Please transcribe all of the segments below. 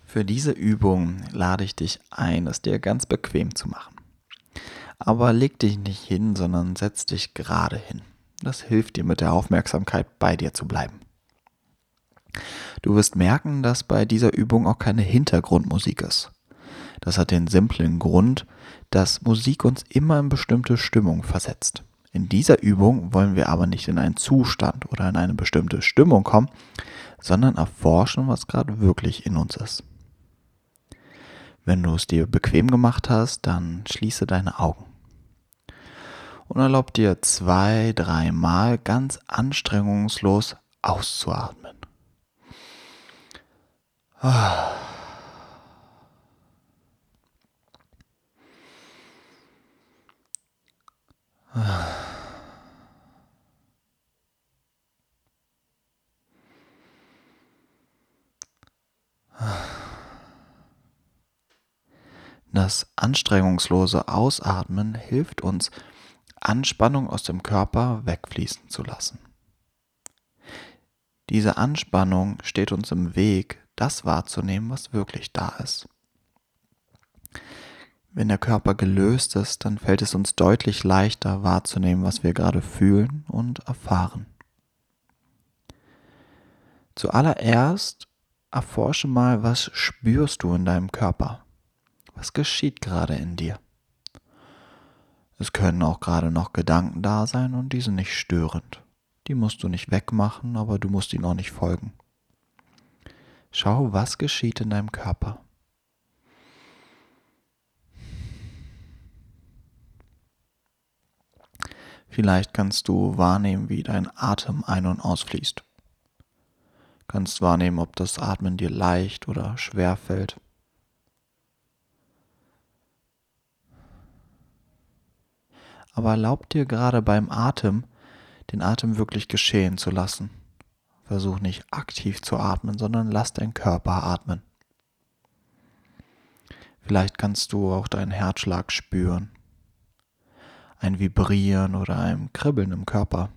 Für diese Übung lade ich dich ein, es dir ganz bequem zu machen. Aber leg dich nicht hin, sondern setz dich gerade hin. Das hilft dir, mit der Aufmerksamkeit bei dir zu bleiben. Du wirst merken, dass bei dieser Übung auch keine Hintergrundmusik ist. Das hat den simplen Grund, dass Musik uns immer in bestimmte Stimmung versetzt. In dieser Übung wollen wir aber nicht in einen Zustand oder in eine bestimmte Stimmung kommen, sondern erforschen, was gerade wirklich in uns ist. Wenn du es dir bequem gemacht hast, dann schließe deine Augen und erlaub dir 2, 3 Mal ganz anstrengungslos auszuatmen. Das anstrengungslose Ausatmen hilft uns, Anspannung aus dem Körper wegfließen zu lassen. Diese Anspannung steht uns im Weg, das wahrzunehmen, was wirklich da ist. Wenn der Körper gelöst ist, dann fällt es uns deutlich leichter wahrzunehmen, was wir gerade fühlen und erfahren. Zuallererst erforsche mal, was spürst du in deinem Körper? Was geschieht gerade in dir? Es können auch gerade noch Gedanken da sein und die sind nicht störend. Die musst du nicht wegmachen, aber du musst ihnen auch nicht folgen. Schau, was geschieht in deinem Körper. Vielleicht kannst du wahrnehmen, wie dein Atem ein- und ausfließt. Kannst wahrnehmen, ob das Atmen dir leicht oder schwer fällt. Aber erlaub dir gerade beim Atem, den Atem wirklich geschehen zu lassen. Versuch nicht aktiv zu atmen, sondern lass deinen Körper atmen. Vielleicht kannst du auch deinen Herzschlag spüren. Ein Vibrieren oder ein Kribbeln im Körper.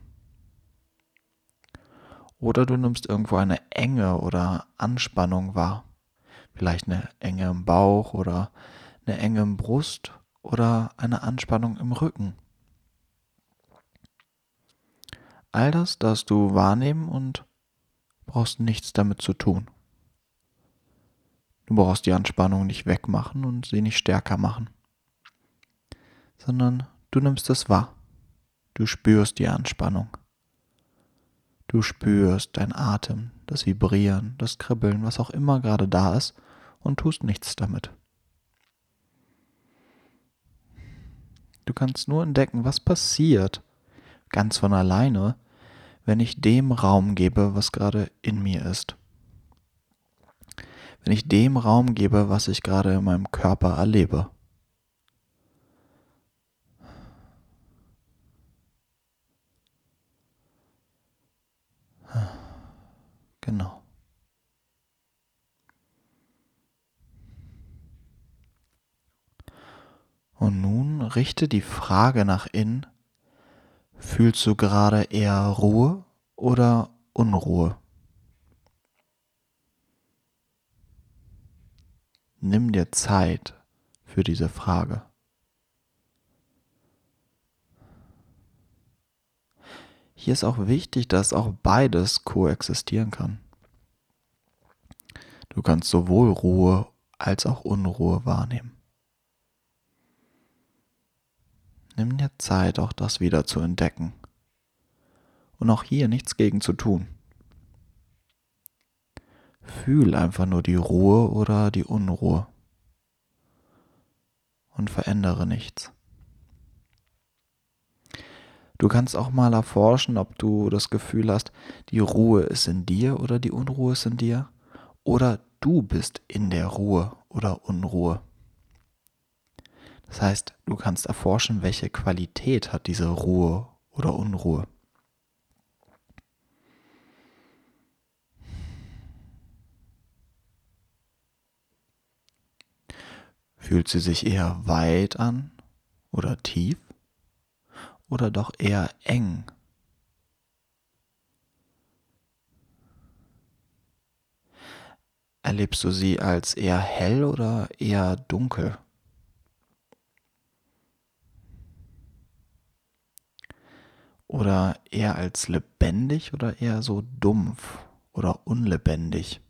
Oder du nimmst irgendwo eine Enge oder Anspannung wahr. Vielleicht eine Enge im Bauch oder eine Enge im Brust oder eine Anspannung im Rücken. All das darfst du wahrnehmen und brauchst nichts damit zu tun. Du brauchst die Anspannung nicht wegmachen und sie nicht stärker machen, sondern du nimmst es wahr. Du spürst die Anspannung. Du spürst deinen Atem, das Vibrieren, das Kribbeln, was auch immer gerade da ist und tust nichts damit. Du kannst nur entdecken, was passiert, ganz von alleine, wenn ich dem Raum gebe, was gerade in mir ist. Wenn ich dem Raum gebe, was ich gerade in meinem Körper erlebe. Genau. Und nun richte die Frage nach innen, fühlst du gerade eher Ruhe oder Unruhe? Nimm dir Zeit für diese Frage. Hier ist auch wichtig, dass auch beides koexistieren kann. Du kannst sowohl Ruhe als auch Unruhe wahrnehmen. Nimm dir Zeit, auch das wieder zu entdecken. Und auch hier nichts gegen zu tun. Fühl einfach nur die Ruhe oder die Unruhe und verändere nichts. Du kannst auch mal erforschen, ob du das Gefühl hast, die Ruhe ist in dir oder die Unruhe ist in dir oder du bist in der Ruhe oder Unruhe. Das heißt, du kannst erforschen, welche Qualität hat diese Ruhe oder Unruhe. Fühlt sie sich eher weit an oder tief oder doch eher eng? Erlebst du sie als eher hell oder eher dunkel? Oder eher als lebendig oder eher so dumpf oder unlebendig?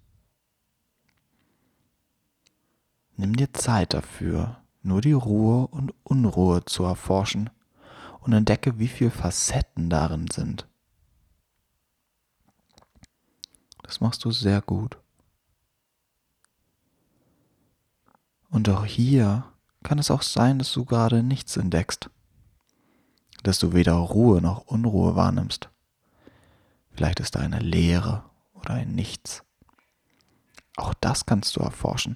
Nimm dir Zeit dafür, nur die Ruhe und Unruhe zu erforschen und entdecke, wie viele Facetten darin sind. Das machst du sehr gut. Und auch hier kann es auch sein, dass du gerade nichts entdeckst, dass du weder Ruhe noch Unruhe wahrnimmst. Vielleicht ist da eine Leere oder ein Nichts. Auch das kannst du erforschen.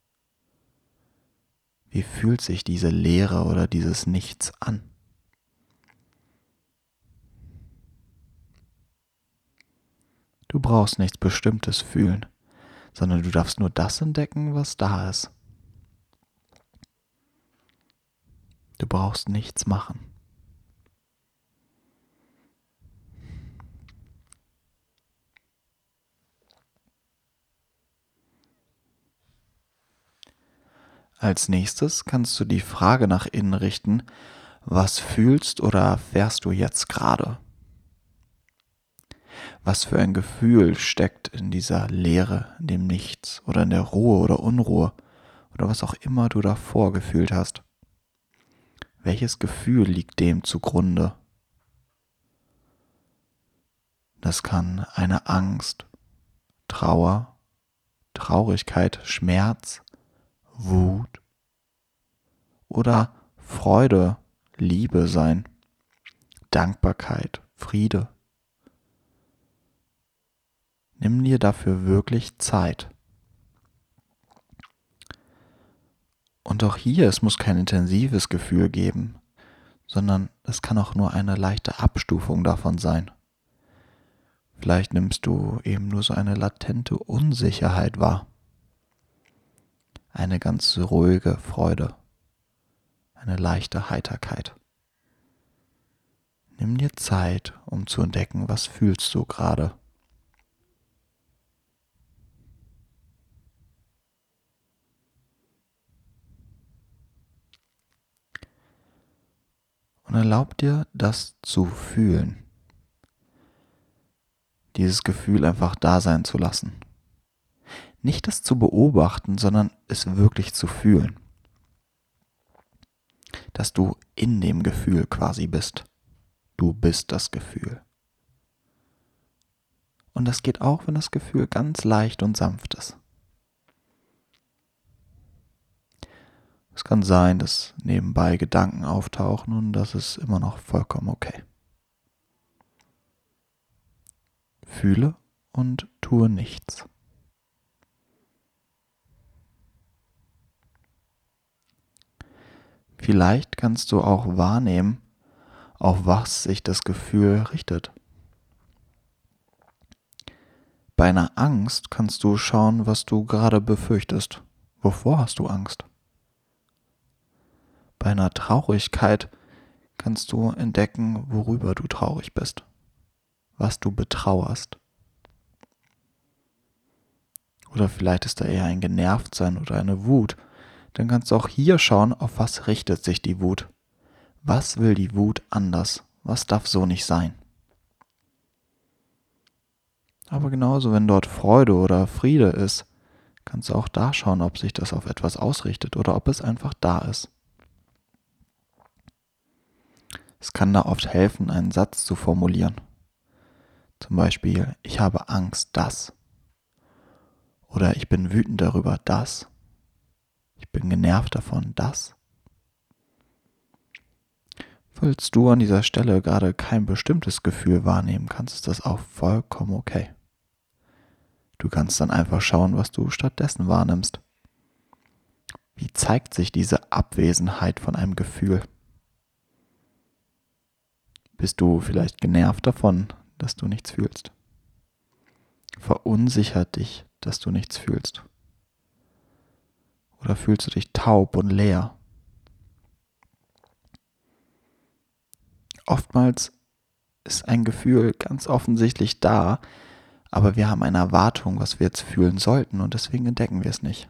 Wie fühlt sich diese Leere oder dieses Nichts an? Du brauchst nichts Bestimmtes fühlen, sondern du darfst nur das entdecken, was da ist. Du brauchst nichts machen. Als nächstes kannst du die Frage nach innen richten, was fühlst oder erfährst du jetzt gerade? Was für ein Gefühl steckt in dieser Leere, in dem Nichts oder in der Ruhe oder Unruhe oder was auch immer du davor gefühlt hast? Welches Gefühl liegt dem zugrunde? Das kann eine Angst, Trauer, Traurigkeit, Schmerz, Wut oder Freude, Liebe sein, Dankbarkeit, Friede. Nimm dir dafür wirklich Zeit. Und auch hier, es muss kein intensives Gefühl geben, sondern es kann auch nur eine leichte Abstufung davon sein. Vielleicht nimmst du eben nur so eine latente Unsicherheit wahr. Eine ganz ruhige Freude, eine leichte Heiterkeit. Nimm dir Zeit, um zu entdecken, was fühlst du gerade. Und erlaub dir, das zu fühlen. Dieses Gefühl einfach da sein zu lassen. Nicht das zu beobachten, sondern es wirklich zu fühlen. Dass du in dem Gefühl quasi bist. Du bist das Gefühl. Und das geht auch, wenn das Gefühl ganz leicht und sanft ist. Es kann sein, dass nebenbei Gedanken auftauchen und das ist immer noch vollkommen okay. Fühle und tue nichts. Vielleicht kannst du auch wahrnehmen, auf was sich das Gefühl richtet. Bei einer Angst kannst du schauen, was du gerade befürchtest. Wovor hast du Angst? Bei einer Traurigkeit kannst du entdecken, worüber du traurig bist, was du betrauerst. Oder vielleicht ist da eher ein Genervtsein oder eine Wut. Dann kannst du auch hier schauen, auf was richtet sich die Wut. Was will die Wut anders? Was darf so nicht sein? Aber genauso, wenn dort Freude oder Friede ist, kannst du auch da schauen, ob sich das auf etwas ausrichtet oder ob es einfach da ist. Es kann da oft helfen, einen Satz zu formulieren. Zum Beispiel, ich habe Angst, dass. Oder ich bin wütend darüber, dass. Ich bin genervt davon, dass. Falls du an dieser Stelle gerade kein bestimmtes Gefühl wahrnehmen kannst, ist das auch vollkommen okay. Du kannst dann einfach schauen, was du stattdessen wahrnimmst. Wie zeigt sich diese Abwesenheit von einem Gefühl? Bist du vielleicht genervt davon, dass du nichts fühlst? Verunsichert dich, dass du nichts fühlst? Oder fühlst du dich taub und leer? Oftmals ist ein Gefühl ganz offensichtlich da, Aber wir haben eine Erwartung, was wir jetzt fühlen sollten, und deswegen entdecken wir es nicht.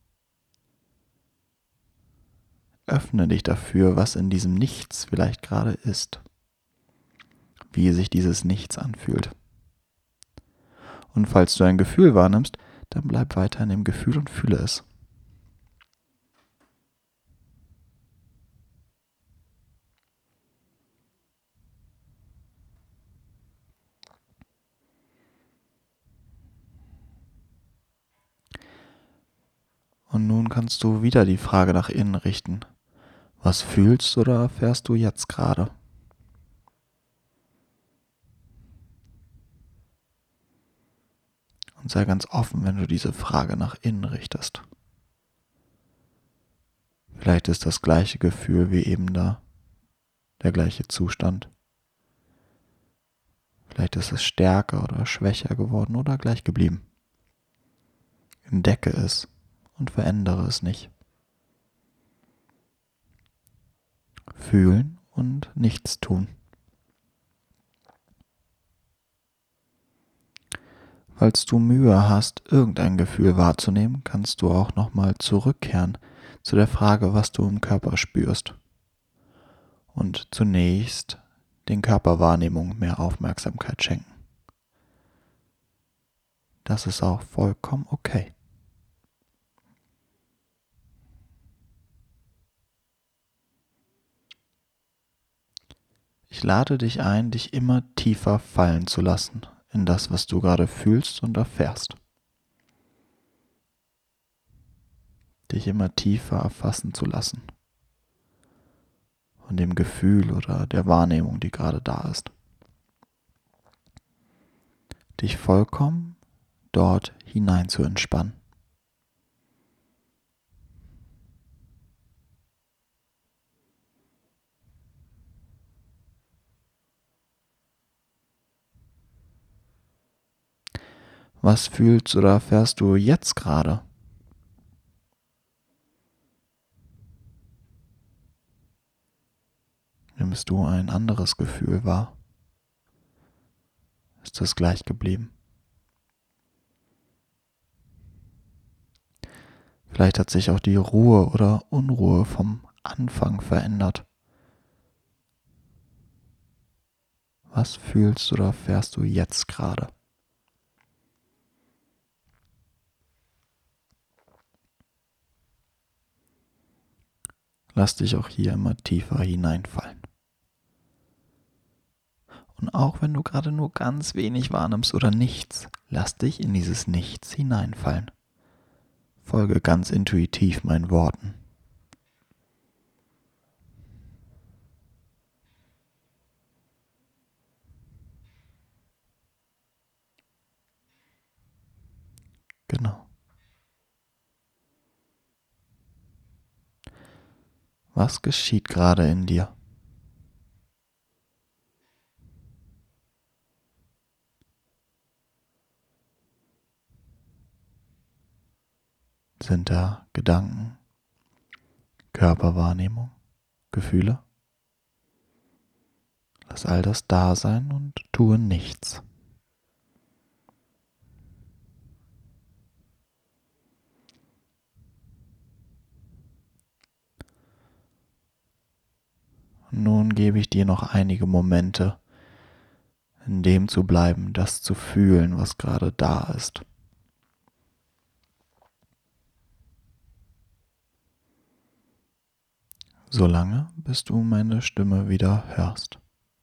Öffne dich dafür, was in diesem Nichts vielleicht gerade ist. Wie sich dieses Nichts anfühlt. Und falls du ein Gefühl wahrnimmst, dann bleib weiter in dem Gefühl und fühle es. Und nun kannst du wieder die Frage nach innen richten. Was fühlst oder erfährst du jetzt gerade? Und sei ganz offen, wenn du diese Frage nach innen richtest. Vielleicht ist das gleiche Gefühl wie eben da, der gleiche Zustand. Vielleicht ist es stärker oder schwächer geworden oder gleich geblieben. Entdecke es und verändere es nicht. Fühlen und nichts tun. Falls du Mühe hast, irgendein Gefühl wahrzunehmen, kannst du auch nochmal zurückkehren zu der Frage, was du im Körper spürst. Und zunächst den Körperwahrnehmungen mehr Aufmerksamkeit schenken. Das ist auch vollkommen okay. Ich lade dich ein, dich immer tiefer fallen zu lassen in das, was du gerade fühlst und erfährst. Dich immer tiefer erfassen zu lassen von dem Gefühl oder der Wahrnehmung, die gerade da ist. Dich vollkommen dort hinein zu entspannen. Was fühlst oder erfährst du jetzt gerade? Nimmst du ein anderes Gefühl wahr? Ist es gleich geblieben? Vielleicht hat sich auch die Ruhe oder Unruhe vom Anfang verändert. Was fühlst oder erfährst du jetzt gerade? Lass dich auch hier immer tiefer hineinfallen. Und auch wenn du gerade nur ganz wenig wahrnimmst oder nichts, lass dich in dieses Nichts hineinfallen. Folge ganz intuitiv meinen Worten. Genau. Was geschieht gerade in dir? Sind da Gedanken, Körperwahrnehmung, Gefühle? Lass all das da sein und tue nichts. Und nun gebe ich dir noch einige Momente, in dem zu bleiben, das zu fühlen, was gerade da ist. Solange, bis du meine Stimme wieder hörst.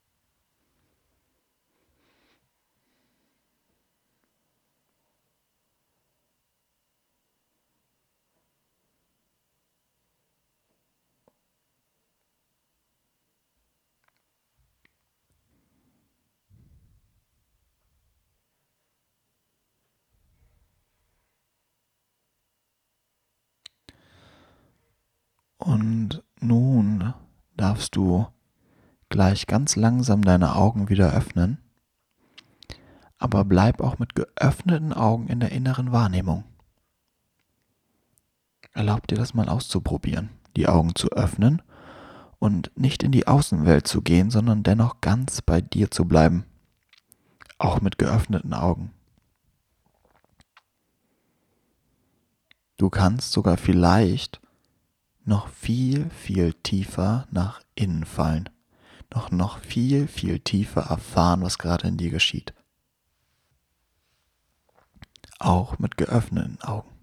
Und nun darfst du gleich ganz langsam deine Augen wieder öffnen, aber bleib auch mit geöffneten Augen in der inneren Wahrnehmung. Erlaub dir das mal auszuprobieren, die Augen zu öffnen und nicht in die Außenwelt zu gehen, sondern dennoch ganz bei dir zu bleiben, auch mit geöffneten Augen. Du kannst sogar vielleicht noch viel, viel tiefer nach innen fallen, noch viel, viel tiefer erfahren, was gerade in dir geschieht. Auch mit geöffneten Augen.